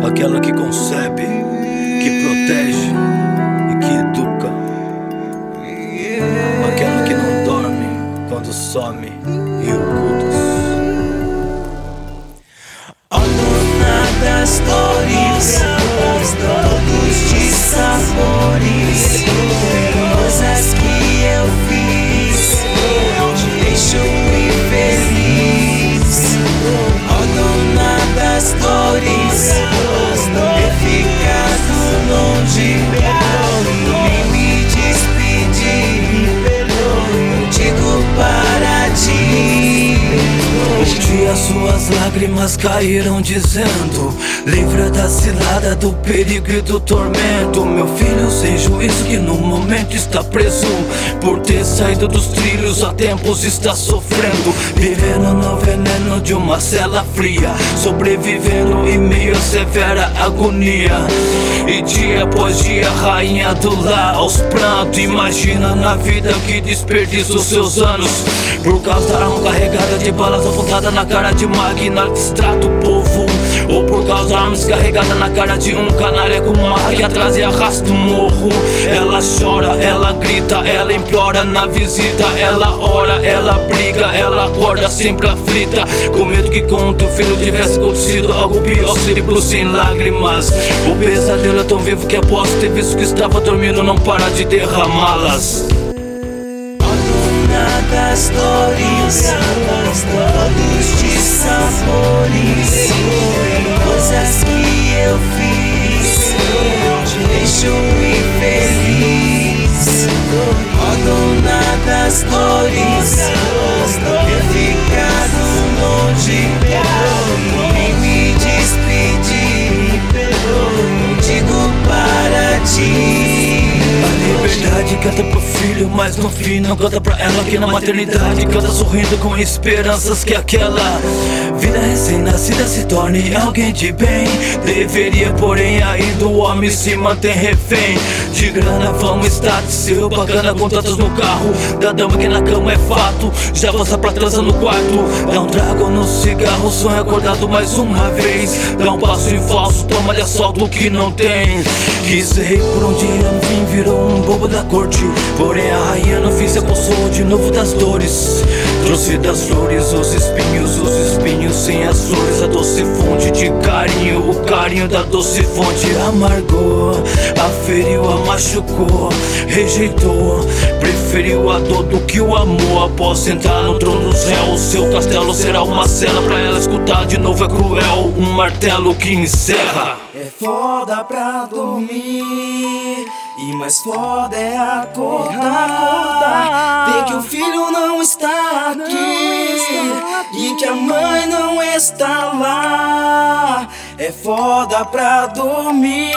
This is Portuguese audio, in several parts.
aquela que concebe, que protege e que educa, aquela que não dorme quando some e oculta. A dona das dores, todos de sabores, coisas que eu fiz te deixam infeliz. A dona das dores, ter ficado longe, nem me despedir, eu digo para ti. Um dia suas lágrimas caíram dizendo: livra da cilada, do perigo e do tormento. Meu filho sem juízo que no momento está preso, por ter saído dos trilhos há tempos está sofrendo, vivendo no veneno de uma cela fria, sobrevivendo em meio a severa agonia. E dia após dia, rainha do lar aos prantos, imagina na vida que desperdiça os seus anos, por causa da arma carregada de balas apontada na cara de máquina que extrata o povo, ou por causa da arma descarregada na cara de um canalha com uma que atrás e arrasta o morro. Ela chora, ela grita, ela implora na visita, ela ora, ela briga, ela acorda sempre aflita, com medo que com teu filho tivesse acontecido algo pior, cérebro sem lágrimas. O pesadelo é tão vivo que após ter visto que estava dormindo não para de derramá-las. Das dores, todos de sabores, coisas que eu fiz te deixam infeliz. Ó dona das dores, ter ficado longe, nem me despedir, eu digo para ti. A liberdade canta pro filho, mas no fim não canta pra ela, que na maternidade canta sorrindo com esperanças que aquela vida recém-nascida se torne alguém de bem. Deveria, porém, ainda o homem se mantém refém de grana, fama, status, seu bacana, contatos no carro da dama que na cama é fato, já avança pra transa no quarto, dá um trago no cigarro, sonha acordado mais uma vez, dá um passo em falso, toma de assalto o que não tem. Quisei por um dia, no fim virou um bobo da corte, porém a rainha no fim se apossou de novo das dores. Trouxe das flores os espinhos sem as flores, a doce fonte de carinho, o carinho da doce fonte amargou, aferiu, a machucou, rejeitou, preferiu a dor do que o amor. Após sentar no trono dos réus, seu castelo será uma cela pra ela escutar de novo, é cruel, um martelo que encerra. É foda pra dormir, e mais foda é acordar, ver que o filho não está aqui e que a mãe não está lá. É foda pra dormir,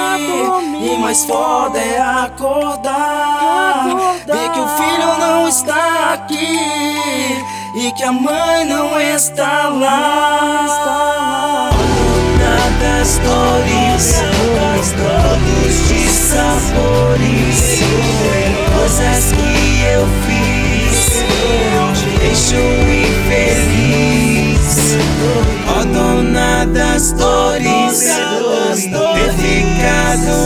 e mais foda é acordar, ver que o filho não está aqui e que a mãe não está lá. Das dores, todos de sabores, coisas que eu fiz te deixam infeliz. Ó dona das dores, ter ficado